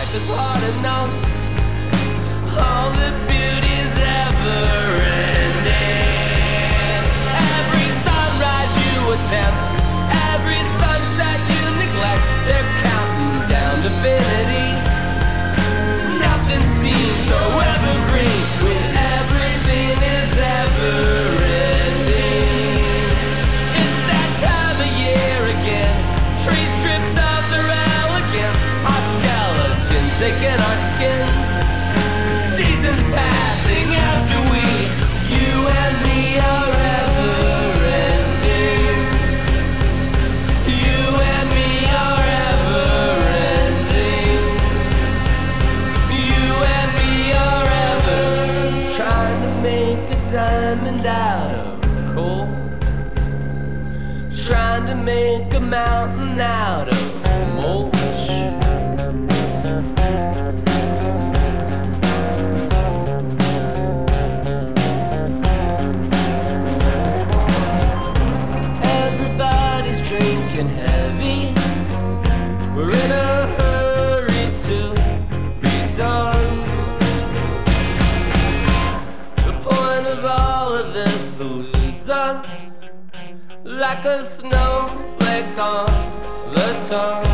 life is hard enough. All this beauty's ever ending. Every sunrise you attempt, every sunset you neglect, they're counting down to infinity. Nothing seems so evergreen when everything is ever ending. It's that time of year again, trees stripped of their elegance, our skeletons aching our skins. Seasons passing as do we, you and me are ever ending. You and me are ever ending. You and me are ever trying to make a diamond out of coal, trying to make a mountain out of mulch. Everybody's drinking heavy, we're in a hurry to be done. The point of all of this eludes us like a snowflake on the tongue.